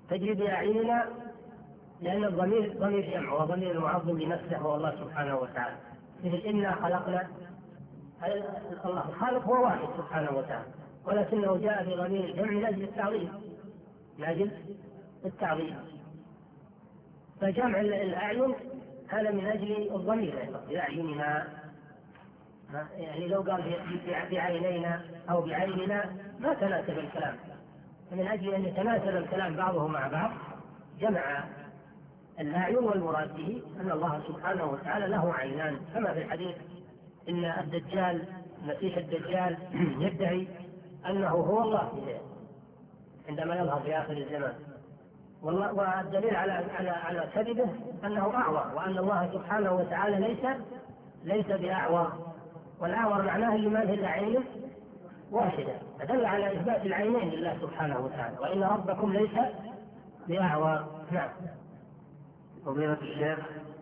تجري بأعيننا، لأن الضمير ضمير جمع وضمير المعظم لنفسه هو الله سبحانه وتعالى. مثل إنا خلقنا، الله الخالق هو واحد سبحانه وتعالى، ولكنه جاء بضمير الجمع من أجل التعظيم، من أجل التعظيم. فجمع الأعين هذا من أجل الضمير بأعيننا، يعني لو قال بعينينا أو بعيننا ما تناسب الكلام، من أجل أن يتناسب الكلام بعضه مع بعض جمع الأعين، والمراد به أن الله سبحانه وتعالى له عينان، كما في الحديث إن الدجال مسيح الدجال يدعي أنه هو الله عندما يظهر في آخر الزمان، والدليل على كذبه أنه أعور، وأن الله سبحانه وتعالى ليس بأعور، والأعور معناه لما له عين واحدة، فدل على إثبات العينين لله سبحانه وتعالى، وإن ربكم ليس بأعور. نعم. فضيلة الشيخ،